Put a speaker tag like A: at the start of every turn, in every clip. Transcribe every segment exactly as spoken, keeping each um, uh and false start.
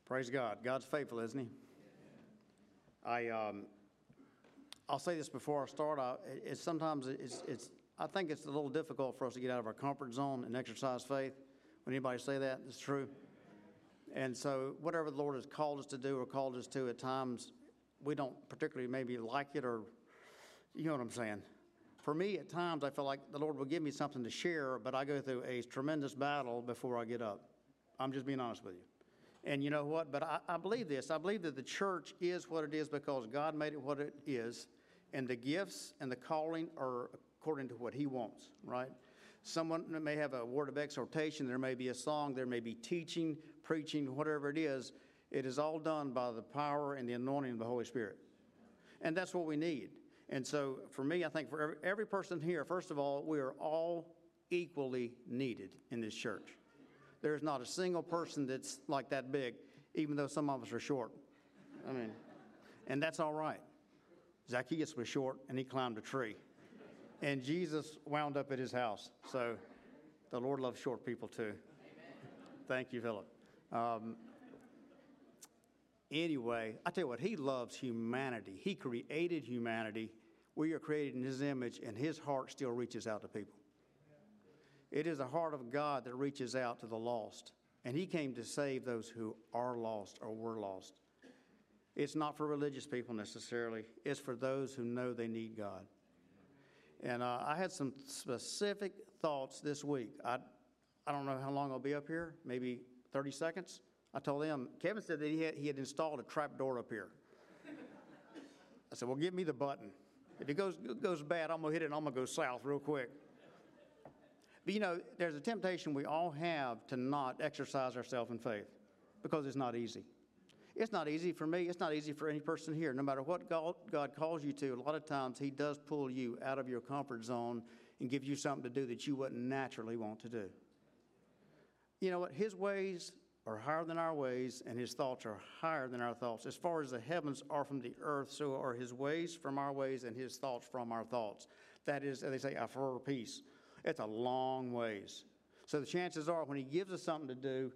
A: Praise God. God's faithful, isn't he? I, um, I'll say this before I start. I, it's sometimes it's, it's, I think it's a little difficult for us to get out of our comfort zone and exercise faith. Would anybody say that? It's true. And so whatever the Lord has called us to do or called us to at times, we don't particularly maybe like it, or you know what I'm saying. For me, at times, I feel like the Lord will give me something to share, but I go through a tremendous battle before I get up. I'm just being honest with you. And you know what? But I, I believe this. I believe that the church is what it is because God made it what it is. And the gifts and the calling are according to what he wants, right? Someone may have a word of exhortation. There may be a song. There may be teaching, preaching, whatever it is. It is all done by the power and the anointing of the Holy Spirit. And that's what we need. And so for me, I think for every, every person here, first of all, we are all equally needed in this church. There's not a single person that's like that big, even though some of us are short. I mean, and that's all right. Zacchaeus was short, and he climbed a tree. And Jesus wound up at his house. So the Lord loves short people, too. Thank you, Philip. Um, anyway, I tell you what, he loves humanity. He created humanity. We are created in his image, and his heart still reaches out to people. It is the heart of God that reaches out to the lost. And he came to save those who are lost or were lost. It's not for religious people necessarily. It's for those who know they need God. And uh, I had some specific thoughts this week. I I don't know how long I'll be up here, maybe thirty seconds. I told them, Kevin said that he had, he had installed a trap door up here. I said, well, give me the button. If it goes, it goes bad, I'm going to hit it and I'm going to go south real quick. But, you know, there's a temptation we all have to not exercise ourselves in faith because it's not easy. It's not easy for me. It's not easy for any person here. No matter what God, God calls you to, a lot of times he does pull you out of your comfort zone and give you something to do that you wouldn't naturally want to do. You know what? His ways are higher than our ways, and his thoughts are higher than our thoughts. As far as the heavens are from the earth, so are his ways from our ways and his thoughts from our thoughts. That is, as they say, a furrow piece. It's a long ways. So the chances are when he gives us something to do,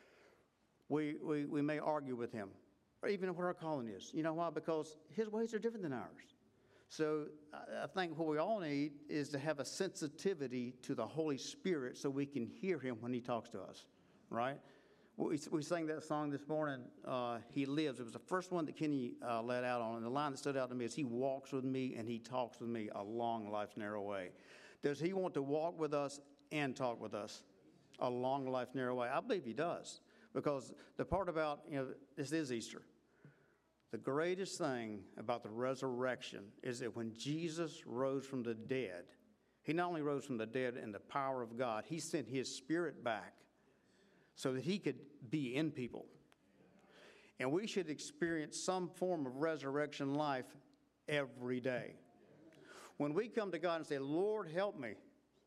A: we, we, we may argue with him, or even what our calling is. You know why? Because his ways are different than ours. So I think what we all need is to have a sensitivity to the Holy Spirit so we can hear him when he talks to us, right? We, we sang that song this morning, uh, He Lives. It was the first one that Kenny uh, let out on. And the line that stood out to me is, he walks with me and he talks with me along life's narrow way. Does he want to walk with us and talk with us along life's narrow way? I believe he does. Because the part about, you know, this is Easter. The greatest thing about the resurrection is that when Jesus rose from the dead, he not only rose from the dead in the power of God, he sent his spirit back so that he could be in people. And we should experience some form of resurrection life every day. When we come to God and say, Lord, help me,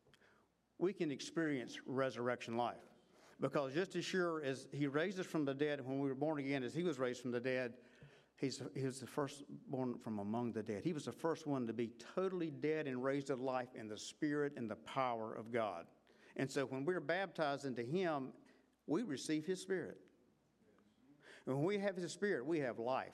A: we can experience resurrection life. Because just as sure as he raised us from the dead when we were born again, as he was raised from the dead, he's, he was the firstborn from among the dead. He was the first one to be totally dead and raised to life in the spirit and the power of God. And so when we're baptized into him, we receive his spirit. And when we have his spirit, we have life.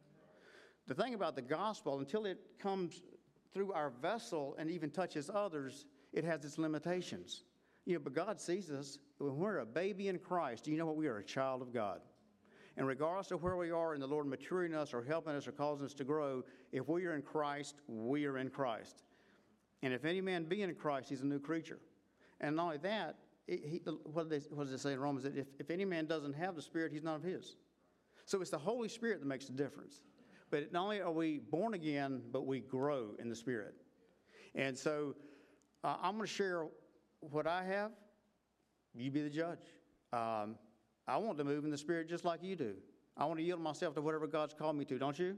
A: The thing about the gospel, until it comes through our vessel and even touches others, it has its limitations. You know, but God sees us. When we're a baby in Christ, you know what? We are a child of God. And regardless of where we are in the Lord maturing us or helping us or causing us to grow, if we are in Christ, we are in Christ. And if any man be in Christ, he's a new creature. And not only that, it, he, what, does it, what does it say in Romans? That if, if any man doesn't have the Spirit, he's not of his. So it's the Holy Spirit that makes the difference. But not only are we born again, but we grow in the Spirit. And so uh, I'm going to share what I have. You be the judge. Um, I want to move in the Spirit just like you do. I want to yield myself to whatever God's called me to, don't you?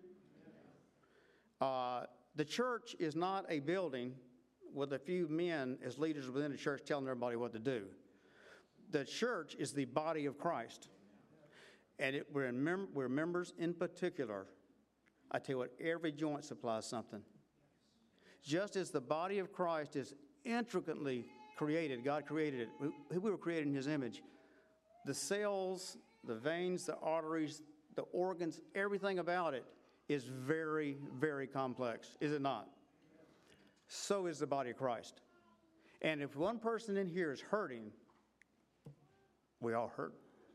A: Uh, the church is not a building with a few men as leaders within the church telling everybody what to do. The church is the body of Christ. And it, we're, in mem- we're members in particular. I tell you what, every joint supplies something. Just as the body of Christ is intricately created, God created it. We, we were created in his image. The cells, the veins, the arteries, the organs, everything about it is very, very complex, is it not? So is the body of Christ. And if one person in here is hurting, we all hurt.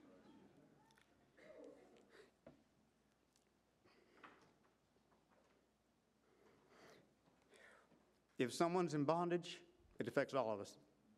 A: If someone's in bondage, it affects all of us.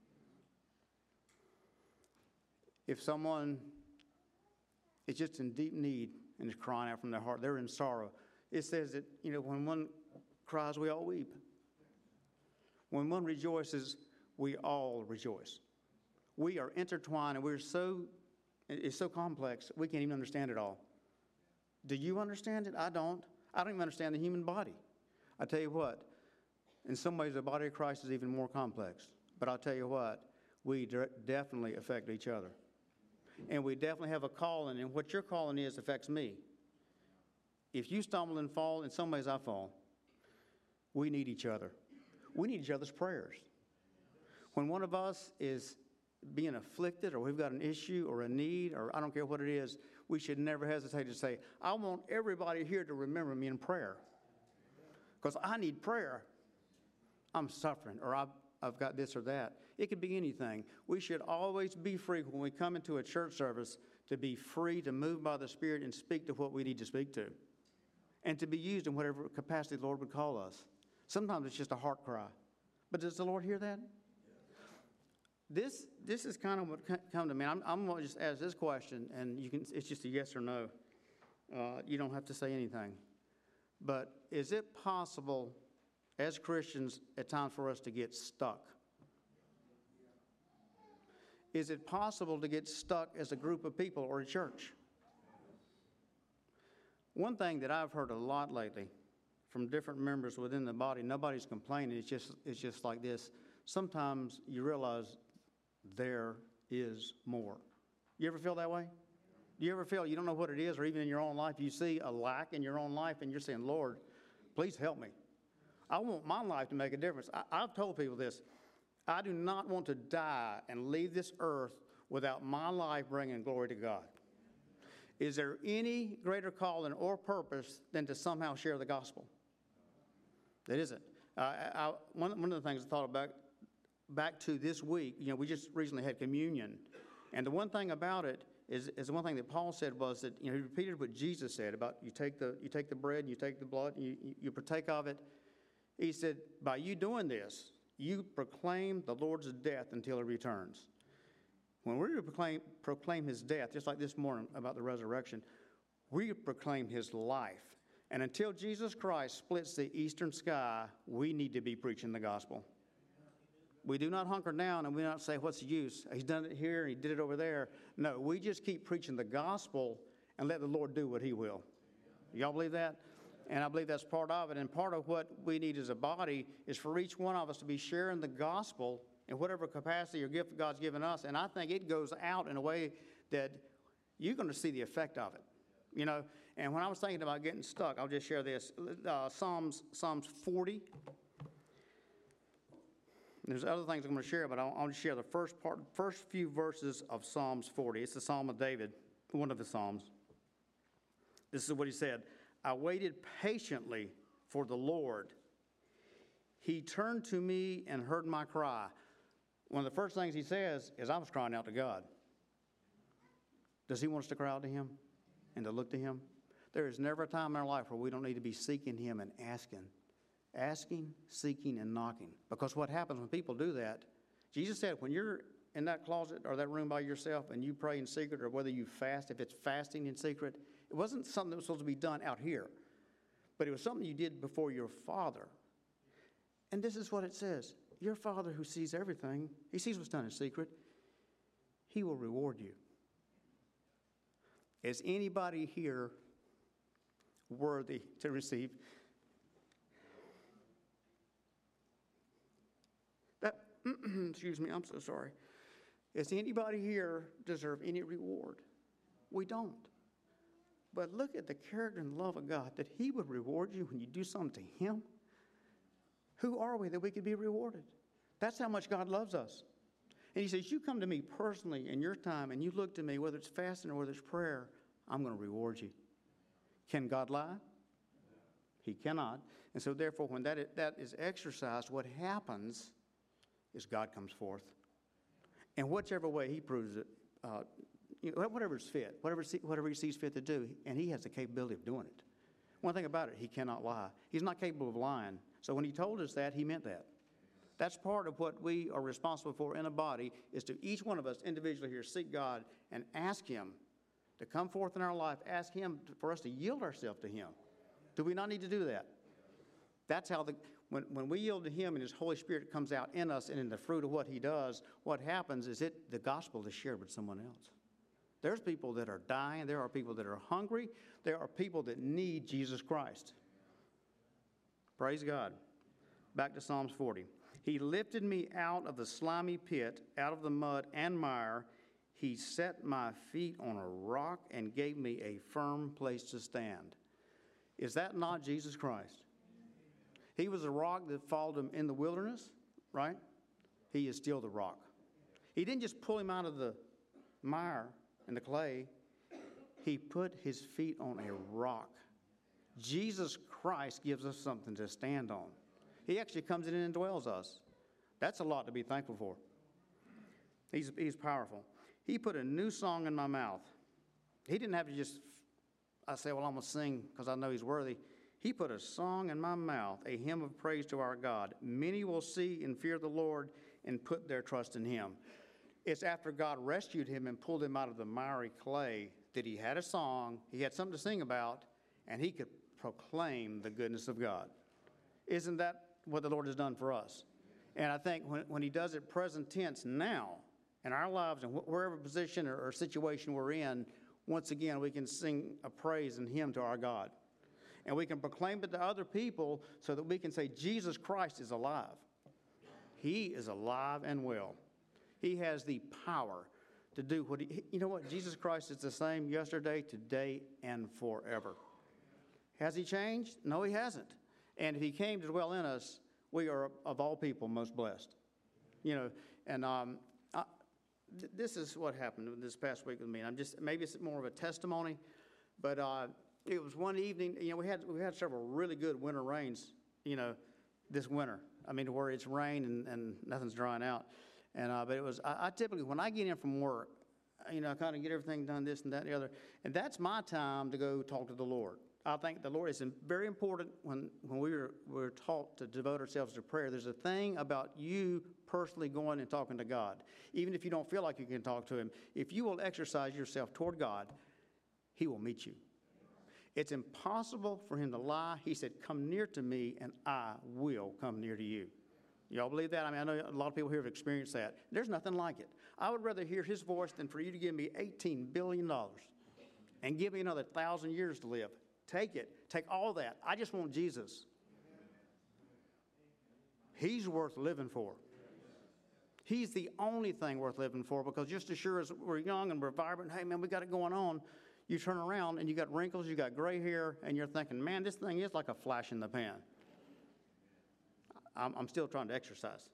A: If someone is just in deep need and is crying out from their heart, they're in sorrow. It says that, you know, when one cries, we all weep. When one rejoices, we all rejoice. We are intertwined, and we're so, it's so complex, we can't even understand it all. Do you understand it? I don't. I don't even understand the human body. I tell you what, in some ways, the body of Christ is even more complex. But I'll tell you what, we de- definitely affect each other. And we definitely have a calling, and what your calling is affects me. If you stumble and fall, in some ways I fall. We need each other. We need each other's prayers. When one of us is being afflicted, or we've got an issue or a need, or I don't care what it is, we should never hesitate to say, I want everybody here to remember me in prayer. Because I need prayer. I'm suffering, or I've, I've got this or that. It could be anything. We should always be free when we come into a church service to be free to move by the Spirit and speak to what we need to speak to. And to be used in whatever capacity the Lord would call us. Sometimes it's just a heart cry. But does the Lord hear that? This this is kind of what come to me. I'm, I'm going to just ask this question, and you can. It's just a yes or no. Uh, you don't have to say anything. But is it possible, as Christians, at times for us to get stuck? Is it possible to get stuck as a group of people or a church? One thing that I've heard a lot lately from different members within the body, nobody's complaining, it's just, it's just like this. Sometimes you realize there is more. You ever feel that way? Do you ever feel you don't know what it is, or even in your own life, you see a lack in your own life and you're saying, Lord, please help me. I want my life to make a difference. I, I've told people this. I do not want to die and leave this earth without my life bringing glory to God. Is there any greater calling or purpose than to somehow share the gospel? That isn't. Uh, I, one, one of the things I thought about back to this week, you know, we just recently had communion. And the one thing about it is, is the one thing that Paul said was that, you know, he repeated what Jesus said about you take the, you take the bread, and you take the blood, and you, you, you partake of it. He said, by you doing this, you proclaim the Lord's death until he returns. When we proclaim, proclaim his death, just like this morning about the resurrection, we proclaim his life. And until Jesus Christ splits the eastern sky, we need to be preaching the gospel. We do not hunker down and we do not say, what's the use? He's done it here, he did it over there. No, we just keep preaching the gospel and let the Lord do what he will. Y'all believe that? And I believe that's part of it. And part of what we need as a body is for each one of us to be sharing the gospel in whatever capacity or gift God's given us. And I think it goes out in a way that you're going to see the effect of it. You know, and when I was thinking about getting stuck, I'll just share this. Uh, Psalms, Psalms forty. There's other things I'm going to share, but I'll, I'll just share the first part, first few verses of Psalms forty. It's the Psalm of David, one of the Psalms. This is what he said. I waited patiently for the Lord. He turned to me and heard my cry. One of the first things he says is, I was crying out to God. Does he want us to cry out to him and to look to him? There is never a time in our life where we don't need to be seeking him and asking. Asking, seeking, and knocking. Because what happens when people do that, Jesus said, when you're in that closet or that room by yourself and you pray in secret, or whether you fast, if it's fasting in secret, it wasn't something that was supposed to be done out here, but it was something you did before your Father. And this is what it says. Your Father who sees everything, he sees what's done in secret, he will reward you. Is anybody here worthy to receive that? Excuse me, I'm so sorry. Does anybody here deserve any reward? We don't. But look at the character and love of God, that he would reward you when you do something to him. Who are we that we could be rewarded? That's how much God loves us. And he says, you come to me personally in your time, and you look to me, whether it's fasting or whether it's prayer, I'm going to reward you. Can God lie? He cannot. And so therefore, when that is, that is exercised, what happens is God comes forth. And whichever way he proves it, uh, you know, whatever is fit, whatever, whatever he sees fit to do, and he has the capability of doing it. One thing about it, he cannot lie. He's not capable of lying. So when he told us that, he meant that. That's part of what we are responsible for in a body, is to each one of us individually here seek God and ask him to come forth in our life, ask him to, for us to yield ourselves to him. Do we not need to do that? That's how the, when, when we yield to him and his Holy Spirit comes out in us and in the fruit of what he does, what happens is it the gospel is shared with someone else. There's people that are dying. There are people that are hungry. There are people that need Jesus Christ. Praise God. Back to Psalms forty. He lifted me out of the slimy pit, out of the mud and mire. He set my feet on a rock and gave me a firm place to stand. Is that not Jesus Christ? He was a rock that followed him in the wilderness, right? He is still the rock. He didn't just pull him out of the mire and the clay. He put his feet on a rock. Jesus Christ gives us something to stand on. He actually comes in and dwells us. That's a lot to be thankful for. He's, he's powerful. He put a new song in my mouth. He didn't have to just, I say, well, I'm going to sing because I know he's worthy. He put a song in my mouth, a hymn of praise to our God. Many will see and fear the Lord and put their trust in him. It's after God rescued him and pulled him out of the miry clay that he had a song, he had something to sing about, and he could proclaim the goodness of God. Isn't that what the Lord has done for us? And I think when, when he does it present tense now, in our lives and wh- wherever position or, or situation we're in, once again, we can sing a praise and hymn to our God. And we can proclaim it to other people so that we can say, Jesus Christ is alive. He is alive and well. He has the power to do what he, you know what? Jesus Christ is the same yesterday, today, and forever. Has he changed? No, he hasn't. And if he came to dwell in us, we are, of all people, most blessed. You know, and um, I, th- this is what happened this past week with me. And I'm just, maybe it's more of a testimony, but uh, it was one evening, you know, we had, we had several really good winter rains, you know, this winter. I mean, where it's rain and, and nothing's drying out. And uh, but it was, I, I typically, when I get in from work, you know, I kind of get everything done, this and that and the other. And that's my time to go talk to the Lord. I think the Lord is very important when, when we were, we're taught to devote ourselves to prayer. There's a thing about you personally going and talking to God. Even if you don't feel like you can talk to him, if you will exercise yourself toward God, he will meet you. It's impossible for him to lie. He said, come near to me and I will come near to you. Y'all believe that? I mean, I know a lot of people here have experienced that. There's nothing like it. I would rather hear his voice than for you to give me eighteen billion dollars and give me another thousand years to live. Take it. Take all that. I just want Jesus. He's worth living for. He's the only thing worth living for, because just as sure as we're young and we're vibrant, hey, man, we got it going on, you turn around and you got wrinkles, you got gray hair, and you're thinking, man, this thing is like a flash in the pan. I'm, I'm still trying to exercise.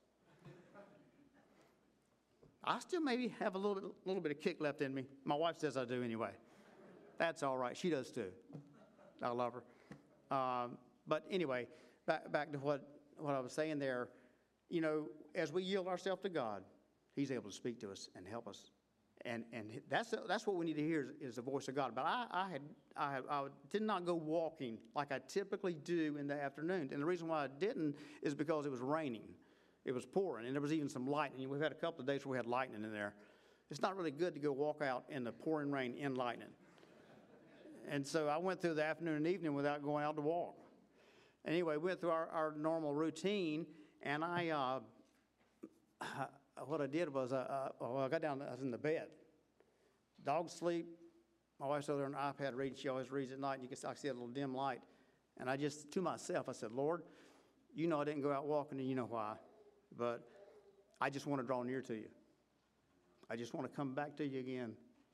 A: I still maybe have a little bit, little bit of kick left in me. My wife says I do anyway. That's all right. She does too. I love her. Um, but anyway, back, back to what, what I was saying there. You know, as we yield ourselves to God, he's able to speak to us and help us. And and that's that's what we need to hear is, is the voice of God. But I, I had I, had, I did not go walking like I typically do in the afternoon. And the reason why I didn't is because it was raining. It was pouring, and there was even some lightning. We've had a couple of days where we had lightning in there. It's not really good to go walk out in the pouring rain in lightning. And so I went through the afternoon and evening without going out to walk. Anyway, we went through our, our normal routine, and I, uh, what I did was, uh, uh, well, I got down, I was in the bed. Dogs sleep. My wife's over there on an iPad reading. She always reads at night, and you can I see a little dim light. And I just, to myself, I said, Lord, you know I didn't go out walking, and you know why. But I just want to draw near to you. I just want to come back to you again.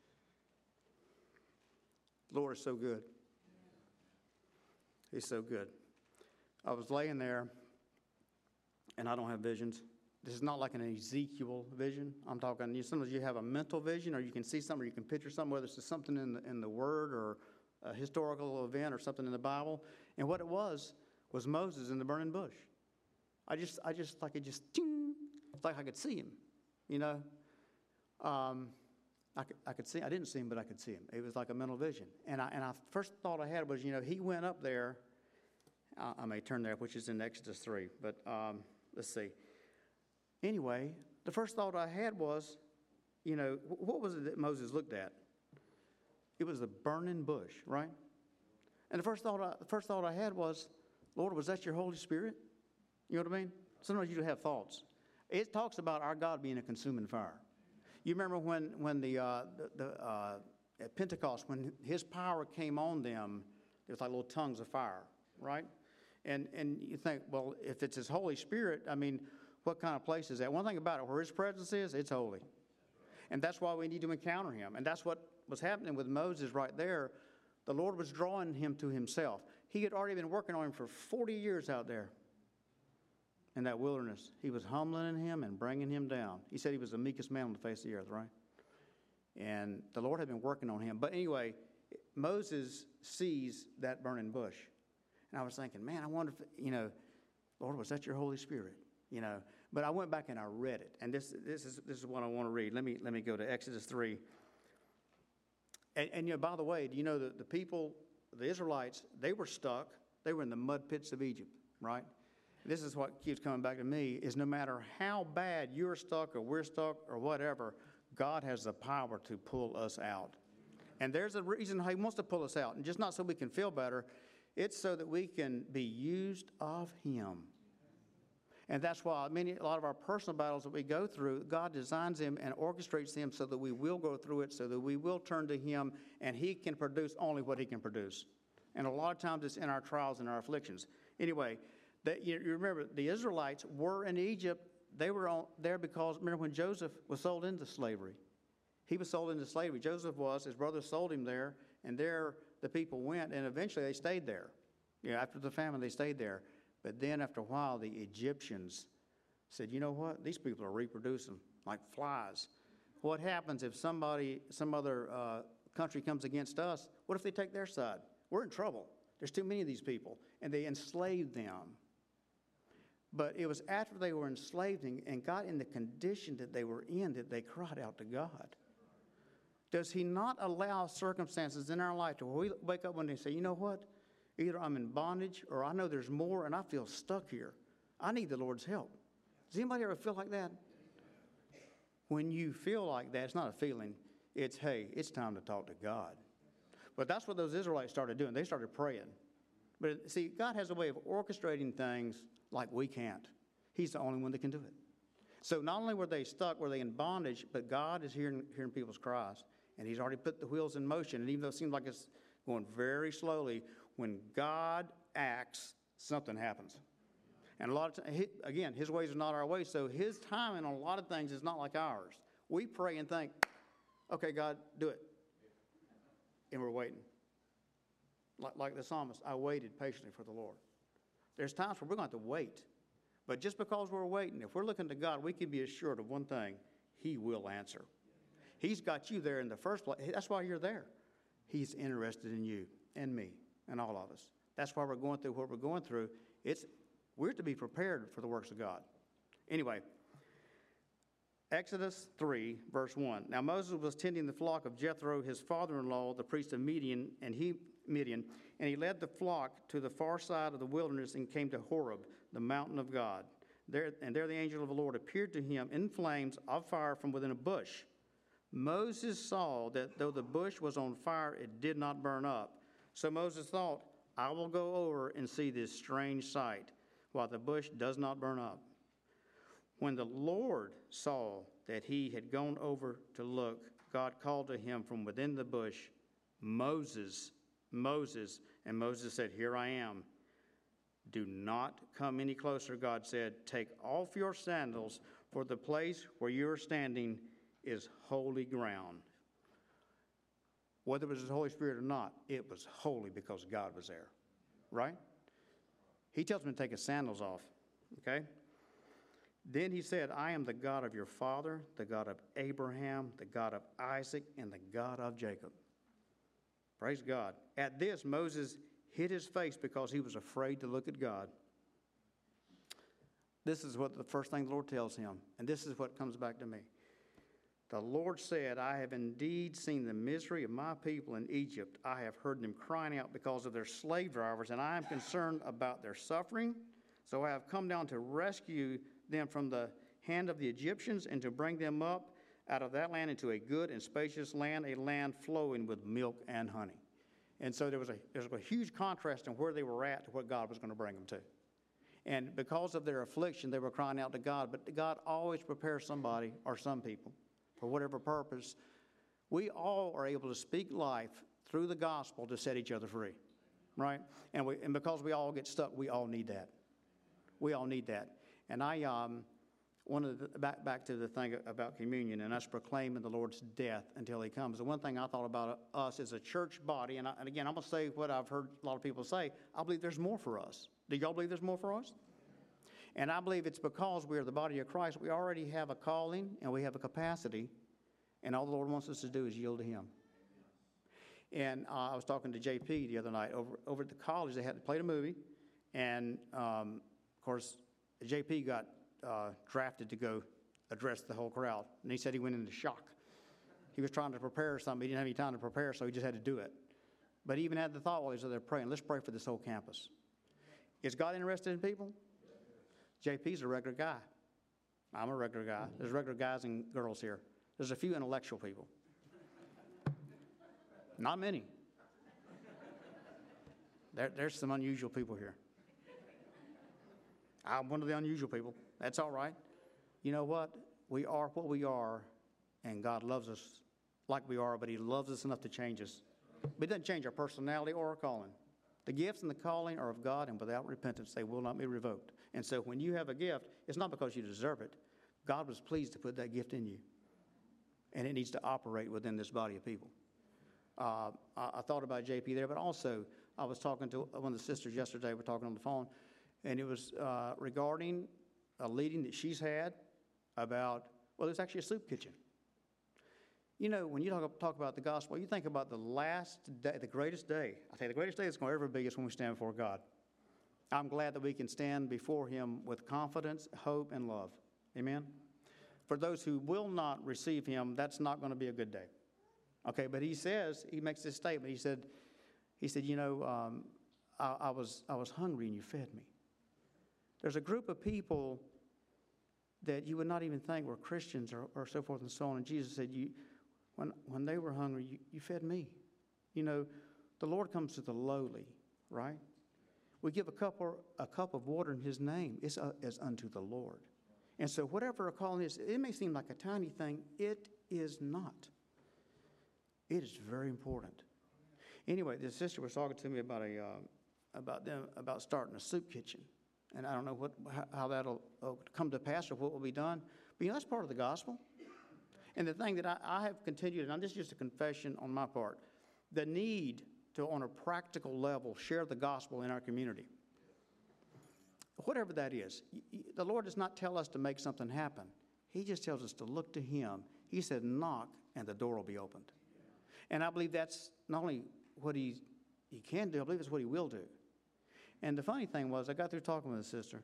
A: The Lord is so good. He's so good. I was laying there, and I don't have visions. This is not like an Ezekiel vision. I'm talking, you, sometimes you have a mental vision, or you can see something, or you can picture something, whether it's something in the, in the Word or a historical event or something in the Bible. And what it was, was Moses in the burning bush. I just, I just, like it just, ding, it's like I could see him, you know. Um, I could, I could see, I didn't see him, but I could see him. It was like a mental vision. And I, and I first thought I had was, you know, he went up there. I, I may turn there, which is in Exodus three, but um, let's see. Anyway, the first thought I had was, you know, what was it that Moses looked at? It was the burning bush, right? And the first thought I, the first thought I had was, Lord, was that your Holy Spirit? You know what I mean? Sometimes you have thoughts. It talks about our God being a consuming fire. You remember when when the, uh, the, the uh, at Pentecost, when his power came on them, it was like little tongues of fire, right? And and you think, well, if it's his Holy Spirit, I mean, what kind of place is that? One thing about it, where his presence is, it's holy. And that's why we need to encounter him. And that's what was happening with Moses right there. The Lord was drawing him to himself. He had already been working on him for forty years out there in that wilderness. He was humbling him and bringing him down. He said he was the meekest man on the face of the earth, right? And the Lord had been working on him. But anyway, Moses sees that burning bush. And I was thinking, man, I wonder if, you know, Lord, was that your Holy Spirit? You know, but I went back and I read it. And this this is this is what I want to read. Let me let me go to Exodus three. And, and you know, by the way, do you know that the people, the Israelites, they were stuck. They were in the mud pits of Egypt, right? This is what keeps coming back to me, is no matter how bad you're stuck or we're stuck or whatever, God has the power to pull us out. And there's a reason he wants to pull us out, and just not so we can feel better. It's so that we can be used of him. And that's why many, a lot of our personal battles that we go through, God designs them and orchestrates them so that we will go through it, so that we will turn to him, and he can produce only what he can produce. And a lot of times it's in our trials and our afflictions. Anyway, that, you, you remember, the Israelites were in Egypt. They were on, there because, remember when Joseph was sold into slavery? He was sold into slavery. Joseph was. His brothers sold him there, and there the people went, and eventually they stayed there. You know, after the famine, they stayed there. But then after a while, the Egyptians said, you know what? These people are reproducing like flies. What happens if somebody, some other uh, country comes against us? What if they take their side? We're in trouble. There's too many of these people. And they enslaved them. But it was after they were enslaved and got in the condition that they were in that they cried out to God. Does he not allow circumstances in our life to where we wake up one day and say, you know what? Either I'm in bondage or I know there's more and I feel stuck here. I need the Lord's help. Does anybody ever feel like that? When you feel like that, it's not a feeling. It's, hey, it's time to talk to God. But that's what those Israelites started doing. They started praying. But see, God has a way of orchestrating things like we can't. He's the only one that can do it. So not only were they stuck, were they in bondage, but God is hearing, hearing people's cries. And he's already put the wheels in motion. And even though it seems like it's going very slowly, when God acts, something happens. And a lot of times, again, his ways are not our ways. So his timing on a lot of things is not like ours. We pray and think, okay, God, do it. And we're waiting. Like, like the psalmist, I waited patiently for the Lord. There's times where we're going to have to wait. But just because we're waiting, if we're looking to God, we can be assured of one thing. He will answer. He's got you there in the first place. That's why you're there. He's interested in you and me and all of us. That's why we're going through what we're going through. It's, we're to be prepared for the works of God. Anyway, Exodus three, verse one. Now Moses was tending the flock of Jethro, his father-in-law, the priest of Midian, and he Midian, and he led the flock to the far side of the wilderness and came to Horeb, the mountain of God. There, and there the angel of the Lord appeared to him in flames of fire from within a bush. Moses saw that though the bush was on fire, it did not burn up. So Moses thought, I will go over and see this strange sight, while the bush does not burn up. When the Lord saw that he had gone over to look, God called to him from within the bush, Moses, Moses. And Moses said, here I am. Do not come any closer, God said. Take off your sandals, for the place where you are standing is holy ground. Whether it was the Holy Spirit or not, it was holy because God was there, right? He tells him to take his sandals off, okay? Then he said, I am the God of your father, the God of Abraham, the God of Isaac, and the God of Jacob. Praise God. At this, Moses hid his face because he was afraid to look at God. This is what the first thing the Lord tells him, and this is what comes back to me. The Lord said, I have indeed seen the misery of my people in Egypt. I have heard them crying out because of their slave drivers, and I am concerned about their suffering. So I have come down to rescue them from the hand of the Egyptians and to bring them up out of that land into a good and spacious land, a land flowing with milk and honey. And so there was a, there was a huge contrast in where they were at to what God was going to bring them to. And because of their affliction, they were crying out to God. But God always prepares somebody or some people for whatever purpose. We all are able to speak life through the gospel to set each other free, right? And, we, and because we all get stuck, we all need that. We all need that. And I um, wanted to, back, back to the thing about communion and us proclaiming the Lord's death until he comes. The one thing I thought about us as a church body, and, I, and again, I'm going to say what I've heard a lot of people say, I believe there's more for us. Do y'all believe there's more for us? And I believe it's because we are the body of Christ. We already have a calling and we have a capacity, and all the Lord wants us to do is yield to him. And uh, I was talking to J P the other night over, over at the college. They had played a movie, and um, of course, J P got uh, drafted to go address the whole crowd, and he said he went into shock. He was trying to prepare something. He didn't have any time to prepare, so he just had to do it. But he even had the thought while he was there praying, let's pray for this whole campus. Is God interested in people? J P's a regular guy. I'm a regular guy. There's regular guys and girls here. There's a few intellectual people. Not many. There, there's some unusual people here. I'm one of the unusual people. That's all right. You know what? We are what we are, and God loves us like we are, but he loves us enough to change us. But it doesn't change our personality or our calling. The gifts and the calling are of God, and without repentance, they will not be revoked. And so when you have a gift, it's not because you deserve it. God was pleased to put that gift in you, and it needs to operate within this body of people. Uh, I, I thought about J P there, but also I was talking to one of the sisters yesterday. We're talking on the phone, and it was uh, regarding a leading that she's had about, well, it's actually a soup kitchen. You know, when you talk, talk about the gospel, you think about the last day, the greatest day. I tell you, the greatest day that's going to ever be is when we stand before God. I'm glad that we can stand before him with confidence, hope, and love. Amen? For those who will not receive him, that's not going to be a good day. Okay, but he says, he makes this statement. He said, he said, you know, um, I, I was I was hungry and you fed me. There's a group of people that you would not even think were Christians or, or so forth and so on. And Jesus said, you, when, when they were hungry, you, you fed me. You know, the Lord comes to the lowly, right? We give a cup, or, a cup of water in his name. It's uh, as unto the Lord. And so whatever a calling is, it may seem like a tiny thing. It is not. It is very important. Anyway, the sister was talking to me about a uh, about them about starting a soup kitchen, and I don't know what how that'll uh, come to pass or what will be done. But you know, that's part of the gospel. And the thing that I, I have continued, and this is just a confession on my part, the need to, on a practical level, share the gospel in our community. Whatever that is, the Lord does not tell us to make something happen. He just tells us to look to him. He said, knock, and the door will be opened. And I believe that's not only what he, he can do, I believe it's what he will do. And the funny thing was, I got through talking with a sister.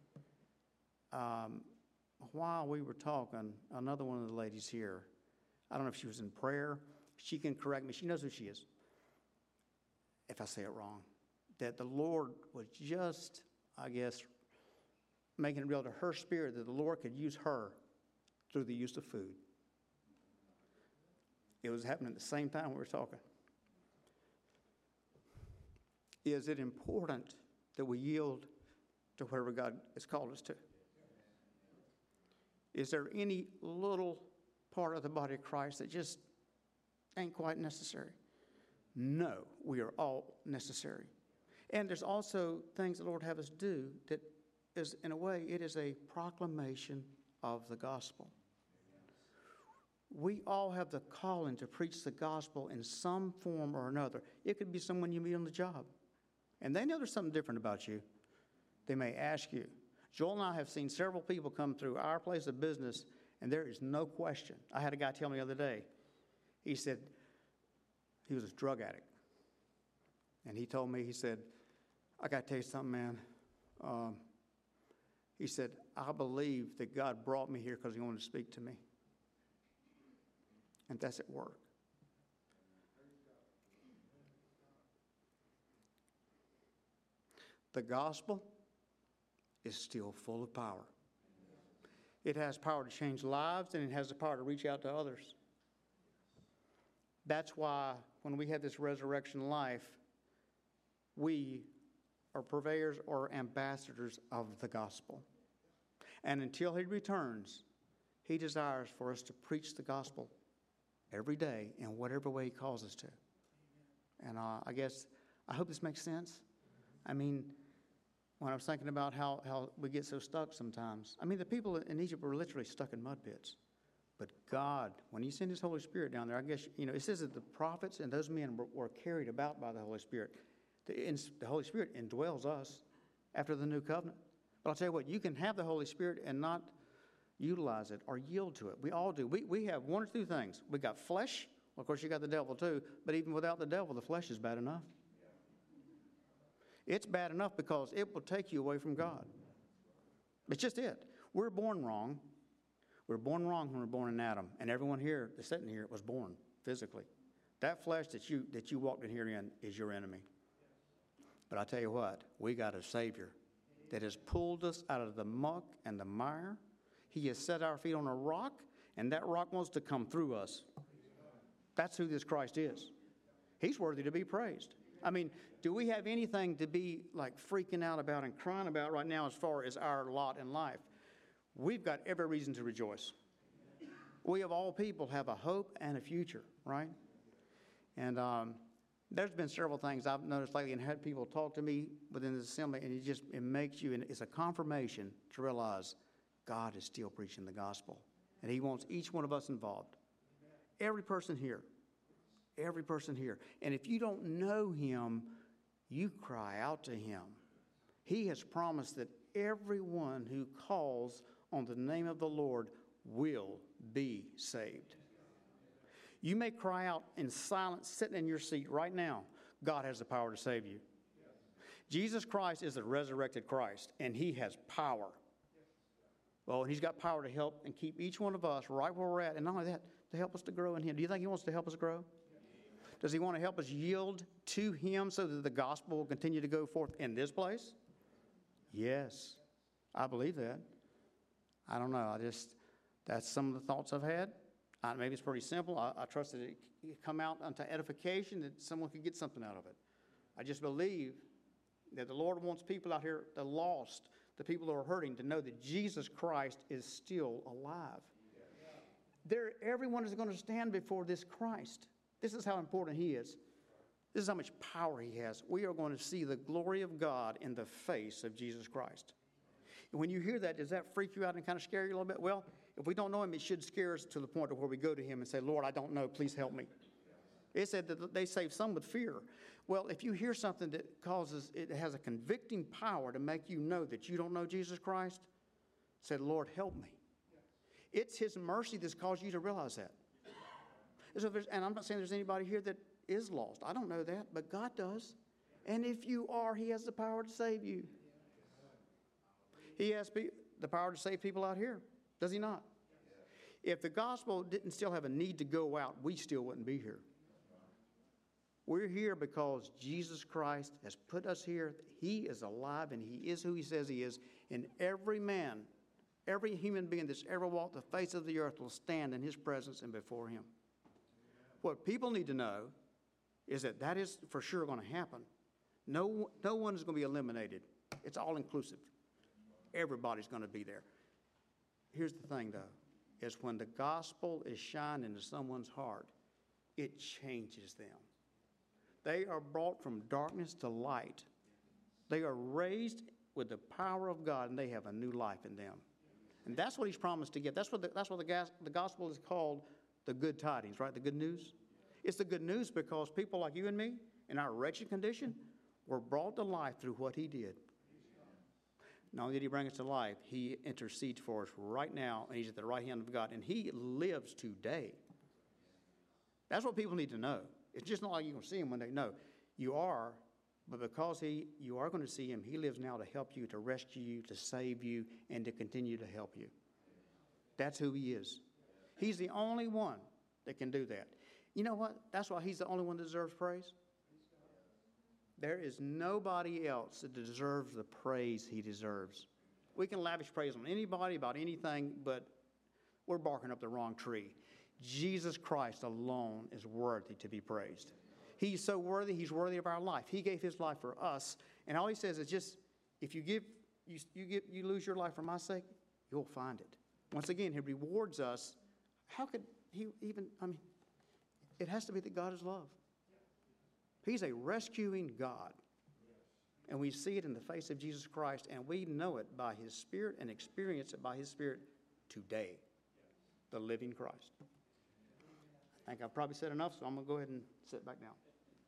A: Um, while we were talking, another one of the ladies here, I don't know if she was in prayer. She can correct me. She knows who she is, if I say it wrong. That the Lord was just, I guess, making it real to her spirit that the Lord could use her through the use of food. It was happening at the same time we were talking. Is it important that we yield to whatever God has called us to? Is there any little part of the body of Christ that just ain't quite necessary? No, we are all necessary. And there's also things the Lord have us do that is, in a way, it is a proclamation of the gospel. We all have the calling to preach the gospel in some form or another. It could be someone you meet on the job, and they know there's something different about you. They may ask you, Joel and I have seen several people come through our place of business, and there is no question. I had a guy tell me the other day, he said he was a drug addict. And he told me, he said, I got to tell you something, man. Um, he said, I believe that God brought me here because he wanted to speak to me. And that's at work. The gospel is still full of power. It has power to change lives, and it has the power to reach out to others. That's why when we have this resurrection life, we are purveyors or ambassadors of the gospel. And until he returns, he desires for us to preach the gospel every day in whatever way he calls us to. And uh, I guess, I hope this makes sense. I mean, when I was thinking about how, how we get so stuck sometimes. I mean, the people in Egypt were literally stuck in mud pits. But God, when he sent his Holy Spirit down there, I guess, you know, it says that the prophets and those men were, were carried about by the Holy Spirit. The, in, the Holy Spirit indwells us after the new covenant. But I'll tell you what, you can have the Holy Spirit and not utilize it or yield to it. We all do. We, we have one or two things. We got flesh. Well, of course, you got the devil too. But even without the devil, the flesh is bad enough. It's bad enough because it will take you away from God. It's just it. We're born wrong. We're born wrong when we're born in Adam. And everyone here that's sitting here was born physically. That flesh that you that you walked in here in is your enemy. But I tell you what, we got a Savior that has pulled us out of the muck and the mire. He has set our feet on a rock, and that rock wants to come through us. That's who this Christ is. He's worthy to be praised. I mean, do we have anything to be like freaking out about and crying about right now as far as our lot in life? We've got every reason to rejoice. We of all people have a hope and a future, right? And um, there's been several things I've noticed lately and had people talk to me within this assembly, and it just it makes you, and it's a confirmation to realize God is still preaching the gospel. And he wants each one of us involved. Every person here. Every person here. And if you don't know him, you cry out to him. He has promised that everyone who calls on the name of the Lord will be saved. You may cry out in silence, sitting in your seat right now. God has the power to save you. Jesus Christ is the resurrected Christ, and he has power. Well, and he's got power to help and keep each one of us right where we're at. And not only that, to help us to grow in him. Do you think he wants to help us grow? Does he want to help us yield to him so that the gospel will continue to go forth in this place? Yes, I believe that. I don't know. I just, that's some of the thoughts I've had. Uh, maybe it's pretty simple. I, I trust that it come out unto edification, that someone could get something out of it. I just believe that the Lord wants people out here, the lost, the people who are hurting, to know that Jesus Christ is still alive. There, everyone is going to stand before this Christ. This is how important he is. This is how much power he has. We are going to see the glory of God in the face of Jesus Christ. And when you hear that, does that freak you out and kind of scare you a little bit? Well, if we don't know him, it should scare us to the point of where we go to him and say, Lord, I don't know, please help me. It said that they saved some with fear. Well, if you hear something that causes, it has a convicting power to make you know that you don't know Jesus Christ, say, Lord, help me. It's his mercy that's caused you to realize that. So if there's, and I'm not saying there's anybody here that is lost. I don't know that, but God does. And if you are, he has the power to save you. He has the power to save people out here, does he not? If the gospel didn't still have a need to go out, we still wouldn't be here. We're here because Jesus Christ has put us here. He is alive, and he is who he says he is. And every man, every human being that's ever walked the face of the earth will stand in his presence and before him. What people need to know is that that is for sure going to happen. No, no one is going to be eliminated. It's all inclusive. Everybody's going to be there. Here's the thing, though, is when the gospel is shined into someone's heart, it changes them. They are brought from darkness to light. They are raised with the power of God, and they have a new life in them. And that's what he's promised to give. That's what the, that's what the, gas, the gospel is called, the good tidings, right? The good news. It's the good news because people like you and me, in our wretched condition, were brought to life through what he did. Not only did he bring us to life, he intercedes for us right now, and he's at the right hand of God, and he lives today. That's what people need to know. It's just not like you're going to see him one day. No, you are, but because he, you are going to see him, he lives now to help you, to rescue you, to save you, and to continue to help you. That's who he is. He's the only one that can do that. You know what? That's why he's the only one that deserves praise. There is nobody else that deserves the praise he deserves. We can lavish praise on anybody about anything, but we're barking up the wrong tree. Jesus Christ alone is worthy to be praised. He's so worthy, he's worthy of our life. He gave his life for us, and all he says is just, if you give, you, you, give, you lose your life for my sake, you'll find it. Once again, he rewards us. How could he even, I mean, it has to be that God is love. He's a rescuing God. And we see it in the face of Jesus Christ, and we know it by his Spirit and experience it by his Spirit today, the living Christ. I think I've probably said enough, so I'm going to go ahead and sit back down.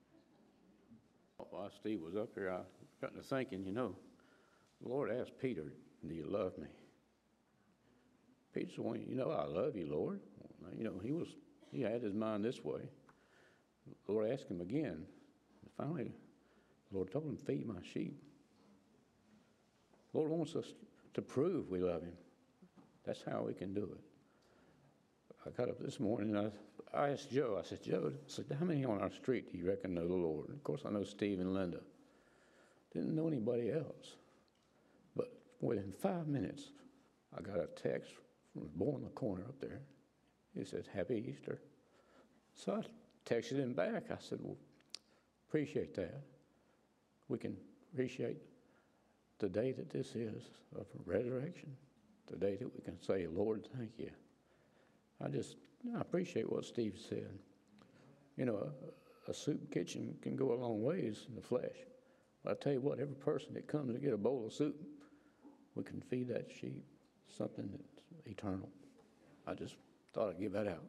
B: While Steve was up here, I got to thinking, you know, the Lord asked Peter, do you love me? Peter said, well, you know, I love you, Lord. You know, he was, he had his mind this way. The Lord asked him again. Finally, the Lord told him, feed my sheep. The Lord wants us to prove we love him. That's how we can do it. I got up this morning and I, I asked Joe, I said, Joe, I said, how many on our street do you reckon know the Lord? And of course, I know Steve and Linda. Didn't know anybody else. But within five minutes, I got a text from the boy in the corner up there. He said, Happy Easter. So I texted him back. I said, well, appreciate that. We can appreciate the day that this is of resurrection, the day that we can say, Lord, thank you. I just, I appreciate what Steve said. You know, a, a soup kitchen can go a long ways in the flesh. But I tell you what, every person that comes to get a bowl of soup, we can feed that sheep something that's eternal. I just thought I'd give that out.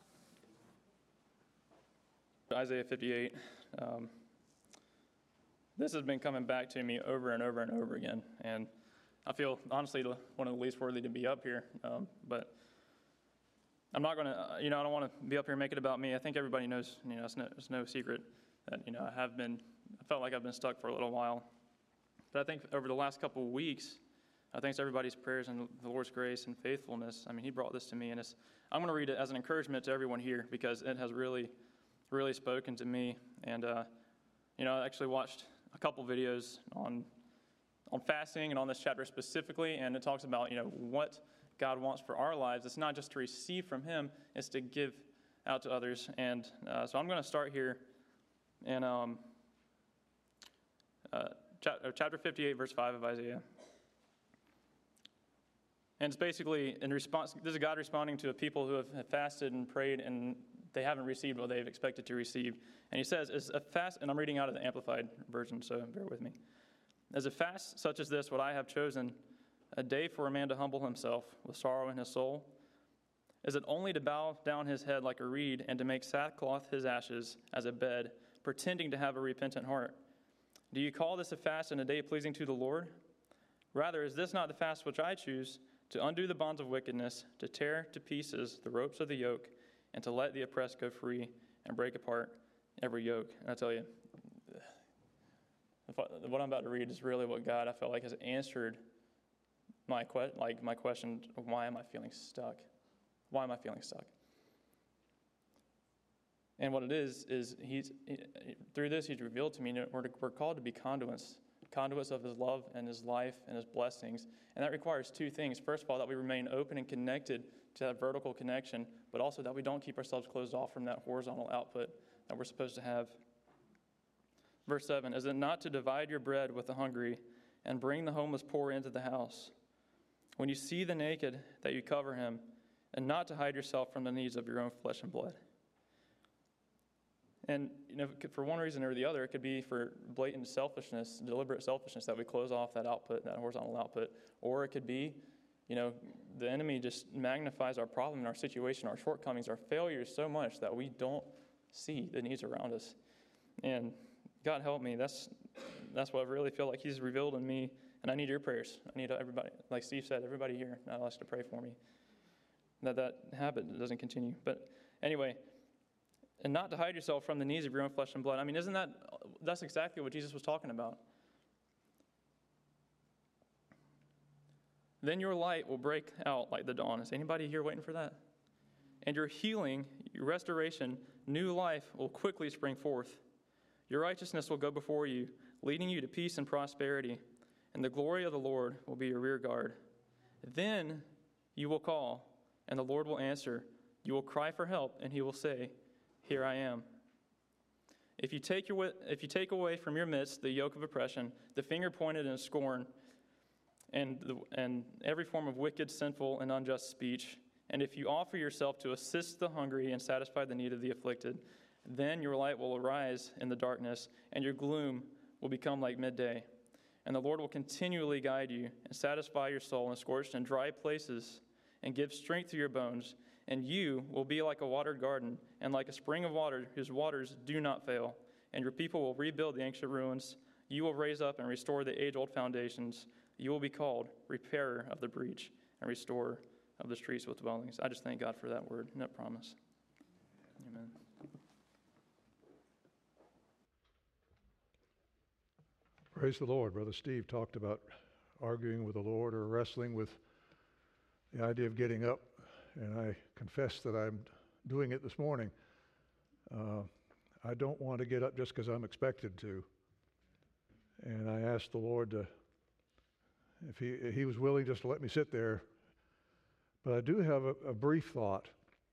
C: Isaiah fifty-eight. Um, this has been coming back to me over and over and over again, and I feel honestly one of the least worthy to be up here. Um, but I'm not going to, you know, I don't want to be up here and make it about me. I think everybody knows, you know, it's no, it's no secret that, you know, I have been, I felt like I've been stuck for a little while. But I think over the last couple of weeks, I thanks to everybody's prayers and the Lord's grace and faithfulness. I mean, he brought this to me, and it's, I'm going to read it as an encouragement to everyone here because it has really, really spoken to me. And, uh, you know, I actually watched a couple videos on on fasting and on this chapter specifically, and it talks about, you know, what God wants for our lives. It's not just to receive from him, it's to give out to others. And uh, so I'm going to start here in um, uh, chapter fifty-eight, verse five of Isaiah. And it's basically in response, this is God responding to a people who have fasted and prayed and they haven't received what they've expected to receive. And he says, as a fast, and I'm reading out of the Amplified version, so bear with me. As a fast such as this, what I have chosen, a day for a man to humble himself with sorrow in his soul, is it only to bow down his head like a reed and to make sackcloth his ashes as a bed, pretending to have a repentant heart? Do you call this a fast and a day pleasing to the Lord? Rather, is this not the fast which I choose, to undo the bonds of wickedness, to tear to pieces the ropes of the yoke, and to let the oppressed go free and break apart every yoke? And I tell you, what I'm about to read is really what God, I felt like, has answered my que- like my question of why am I feeling stuck? Why am I feeling stuck? And what it is, is he's he, through this, he's revealed to me that we're, we're called to be conduits, conduits of his love and his life and his blessings. And that requires two things. First of all, that we remain open and connected to that vertical connection, but also that we don't keep ourselves closed off from that horizontal output that we're supposed to have. Verse seven, is it not to divide your bread with the hungry and bring the homeless poor into the house? When you see the naked, that you cover him, and not to hide yourself from the needs of your own flesh and blood. And, you know, for one reason or the other, it could be for blatant selfishness, deliberate selfishness, that we close off that output, that horizontal output. Or it could be, you know, the enemy just magnifies our problem and our situation, our shortcomings, our failures so much that we don't see the needs around us. And God help me, that's that's what I really feel like he's revealed in me And I need your prayers. I need everybody, like Steve said, everybody here, I'll ask to pray for me, that that habit doesn't continue. But anyway, and not to hide yourself from the needs of your own flesh and blood. I mean, isn't that, that's exactly what Jesus was talking about. Then your light will break out like the dawn. Is anybody here waiting for that? And your healing, your restoration, new life will quickly spring forth. Your righteousness will go before you, leading you to peace and prosperity. And the glory of the Lord will be your rear guard. Then you will call, and the Lord will answer. You will cry for help, and he will say, here I am. If you take your if you take away from your midst the yoke of oppression, the finger pointed in scorn, and the, and every form of wicked, sinful, and unjust speech, and if you offer yourself to assist the hungry and satisfy the need of the afflicted, then your light will arise in the darkness, and your gloom will become like midday. And the Lord will continually guide you and satisfy your soul in scorched and dry places and give strength to your bones. And you will be like a watered garden and like a spring of water whose waters do not fail. And your people will rebuild the ancient ruins. You will raise up and restore the age-old foundations. You will be called repairer of the breach and restorer of the streets with dwellings. I just thank God for that word and that promise. Amen.
D: Praise the Lord. Brother Steve talked about arguing with the Lord or wrestling with the idea of getting up, and I confess that I'm doing it this morning. Uh, I don't want to get up just because I'm expected to. And I asked the Lord to, if he, if he was willing just to let me sit there. But I do have a, a brief thought.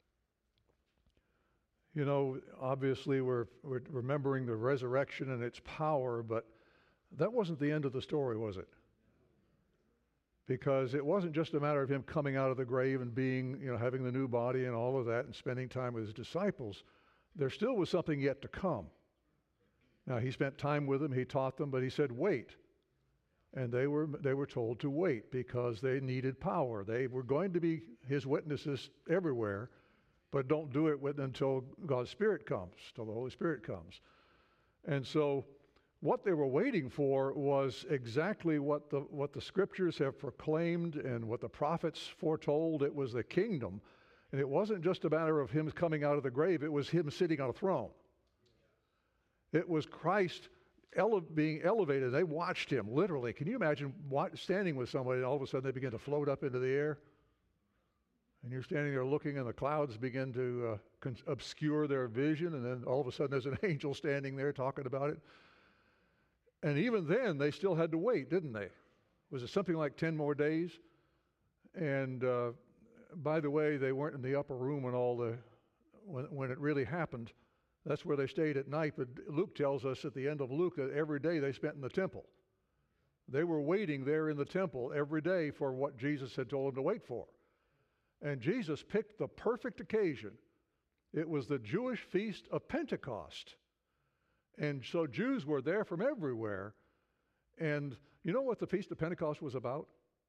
D: You know, obviously we're, we're remembering the resurrection and its power, but that wasn't the end of the story, was it? Because it wasn't just a matter of him coming out of the grave and being, you know, having the new body and all of that and spending time with his disciples. There still was something yet to come. Now, he spent time with them, he taught them, but he said, wait. And they were, they were told to wait because they needed power. They were going to be his witnesses everywhere, but don't do it with, until God's Spirit comes, till the Holy Spirit comes. And so what they were waiting for was exactly what the, what the scriptures have proclaimed and what the prophets foretold. It was the kingdom. And it wasn't just a matter of him coming out of the grave. It was him sitting on a throne. It was Christ ele- being elevated. They watched him, literally. Can you imagine standing with somebody and all of a sudden they begin to float up into the air? And you're standing there looking and the clouds begin to uh, con- obscure their vision, and then all of a sudden there's an angel standing there talking about it. And even then, they still had to wait, didn't they? Was it something like ten more days? And uh, by the way, they weren't in the upper room when all the when, when it really happened. That's where they stayed at night. But Luke tells us at the end of Luke that every day they spent in the temple. They were waiting there in the temple every day for what Jesus had told them to wait for. And Jesus picked the perfect occasion. It was the Jewish feast of Pentecost. And so Jews were there from everywhere. And you know what the Feast of Pentecost was about?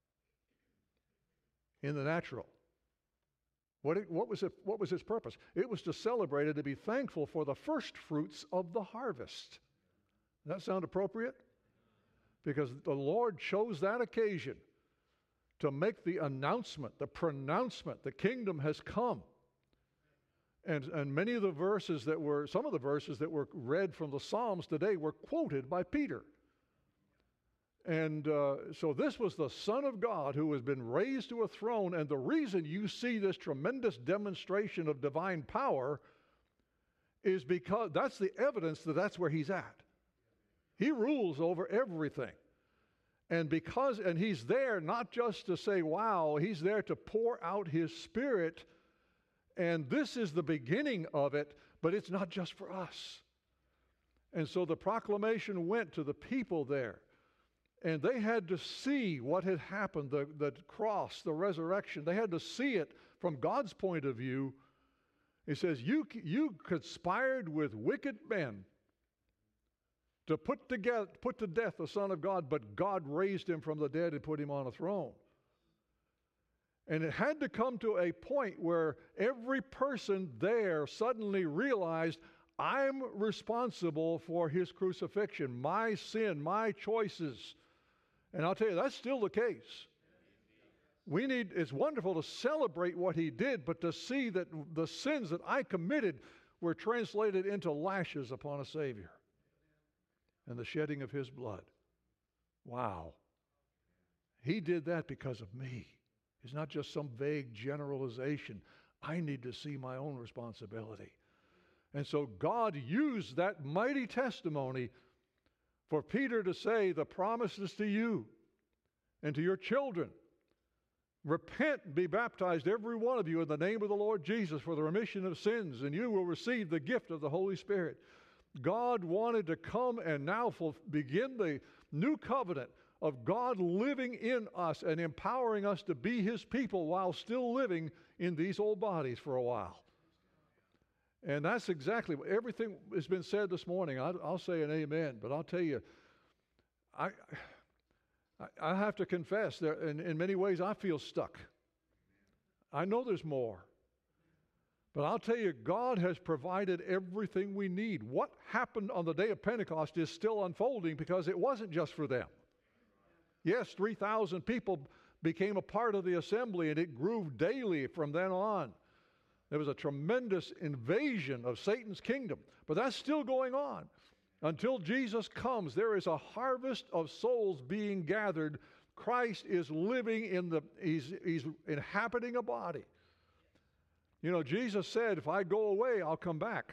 D: In the natural. What, it, what, was it, what was its purpose? It was to celebrate and to be thankful for the first fruits of the harvest. Does that sound appropriate? Because the Lord chose that occasion to make the announcement, the pronouncement, the kingdom has come. And, and many of the verses that were, some of the verses that were read from the Psalms today were quoted by Peter. And uh, so this was the Son of God who has been raised to a throne, and the reason you see this tremendous demonstration of divine power is because that's the evidence that that's where he's at. He rules over everything. And because, and he's there not just to say, wow, he's there to pour out his Spirit. And this is the beginning of it, but it's not just for us. And so the proclamation went to the people there. And they had to see what had happened, the, the cross, the resurrection. They had to see it from God's point of view. He says, you, you conspired with wicked men to put, together, put to death the Son of God, but God raised him from the dead and put him on a throne. And it had to come to a point where every person there suddenly realized, I'm responsible for his crucifixion, my sin, my choices. And I'll tell you, that's still the case. We need, it's wonderful to celebrate what he did, but to see that the sins that I committed were translated into lashes upon a Savior and the shedding of his blood. Wow. He did that because of me. It's not just some vague generalization. I need to see my own responsibility. And so God used that mighty testimony for Peter to say, the promises to you and to your children. Repent and be baptized, every one of you, in the name of the Lord Jesus for the remission of sins, and you will receive the gift of the Holy Spirit. God wanted to come and now begin the new covenant of God living in us and empowering us to be his people while still living in these old bodies for a while. And that's exactly what everything has been said this morning. I, I'll say an amen, but I'll tell you, I... I have to confess that in, in many ways I feel stuck. I know there's more. But I'll tell you, God has provided everything we need. What happened on the day of Pentecost is still unfolding because it wasn't just for them. Yes, three thousand people became a part of the assembly, and it grew daily from then on. There was a tremendous invasion of Satan's kingdom, but that's still going on. Until Jesus comes, there is a harvest of souls being gathered. Christ is living in the, he's, he's inhabiting a body. You know, Jesus said, if I go away, I'll come back.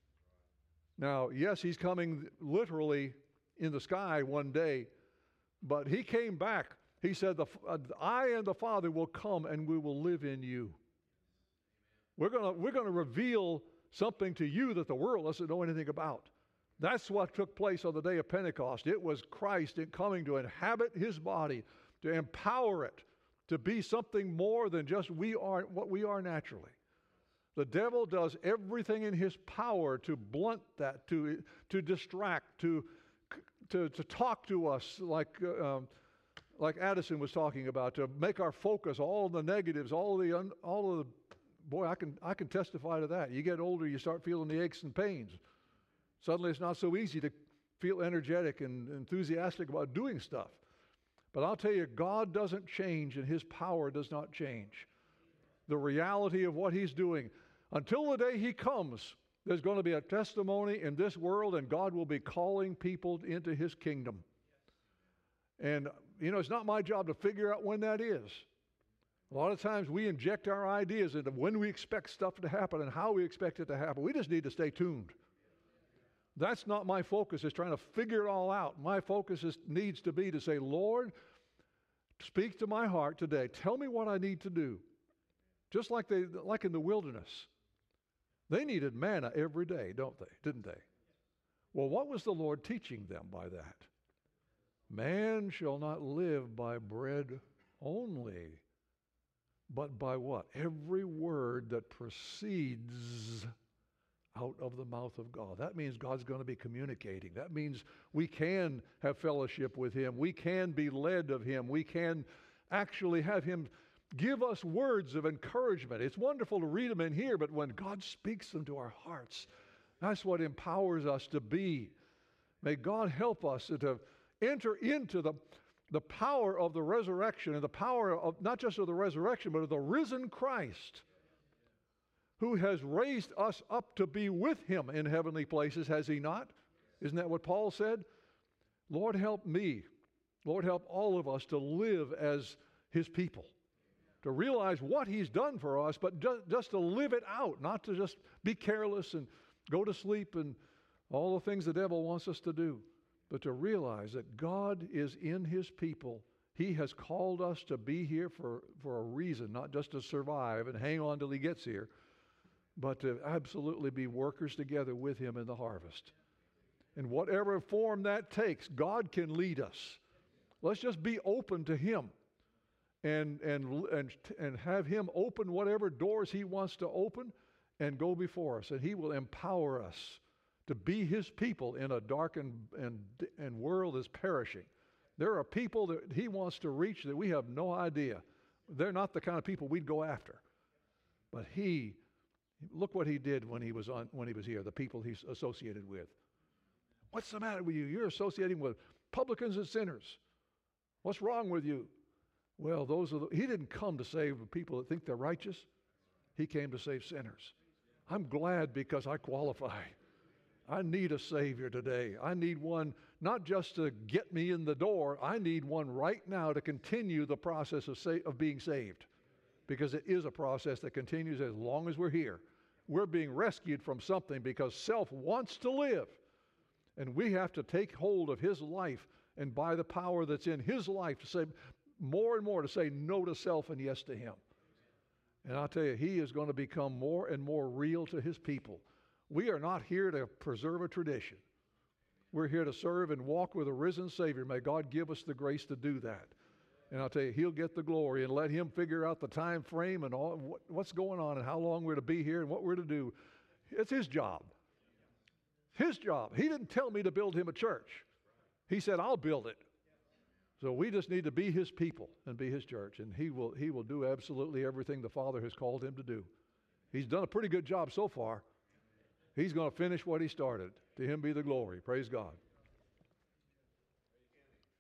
D: Now, yes, he's coming literally in the sky one day, but he came back. He said, the, uh, I and the Father will come and we will live in you. We're going to we're going to reveal something to you that the world doesn't know anything about. That's what took place on the day of Pentecost. It was Christ coming to inhabit his body, to empower it, to be something more than just we are what we are naturally. The devil does everything in his power to blunt that, to, to distract, to, to, to talk to us like, uh, um, like Addison was talking about, to make our focus all the negatives, all the, un, all of the, boy, I can, I can testify to that. You get older, you start feeling the aches and pains. Suddenly it's not so easy to feel energetic and enthusiastic about doing stuff. But I'll tell you, God doesn't change and his power does not change. The reality of what he's doing, until the day he comes, there's going to be a testimony in this world and God will be calling people into his kingdom. And, you know, it's not my job to figure out when that is. A lot of times we inject our ideas into when we expect stuff to happen and how we expect it to happen. We just need to stay tuned. That's not my focus, is trying to figure it all out. My focus is, needs to be to say, Lord, speak to my heart today. Tell me what I need to do. Just like they, like in the wilderness. They needed manna every day, don't they? Didn't they? Well, what was the Lord teaching them by that? Man shall not live by bread only, but by what? Every word that proceeds out of the mouth of God. That means God's going to be communicating. That means we can have fellowship with him. We can be led of him. We can actually have him give us words of encouragement. It's wonderful to read them in here, but when God speaks them to our hearts, that's what empowers us to be. May God help us to enter into the, the power of the resurrection and the power of not just of the resurrection, but of the risen Christ, who has raised us up to be with him in heavenly places, has he not? Isn't that what Paul said? Lord, help me. Lord, help all of us to live as his people, to realize what he's done for us, but just, just to live it out, not to just be careless and go to sleep and all the things the devil wants us to do, but to realize that God is in his people. He has called us to be here for, for a reason, not just to survive and hang on till he gets here, but to absolutely be workers together with him in the harvest. In whatever form that takes, God can lead us. Let's just be open to him and, and, and, and have him open whatever doors he wants to open and go before us. And he will empower us to be his people in a darkened and, and world is perishing. There are people that he wants to reach that we have no idea. They're not the kind of people we'd go after. But he Look what he did when he was on when he was here, the people he's associated with. What's the matter with you? You're associating with publicans and sinners. What's wrong with you? Well, those are the, he didn't come to save the people that think they're righteous. He came to save sinners. I'm glad because I qualify. I need a Savior today. I need one not just to get me in the door. I need one right now to continue the process of, sa- of being saved, because it is a process that continues as long as we're here. We're being rescued from something because self wants to live, and we have to take hold of his life, and by the power that's in his life to say more and more, to say no to self and yes to him. And I'll tell you, he is going to become more and more real to his people. We are not here to preserve a tradition. We're here to serve and walk with a risen Savior. May God give us the grace to do that. And I'll tell you, he'll get the glory, and let him figure out the time frame and all what, what's going on and how long we're to be here and what we're to do. It's his job. His job. He didn't tell me to build him a church. He said, I'll build it. So we just need to be his people and be his church, and he will, he will do absolutely everything the Father has called him to do. He's done a pretty good job so far. He's going to finish what he started. To him be the glory. Praise God.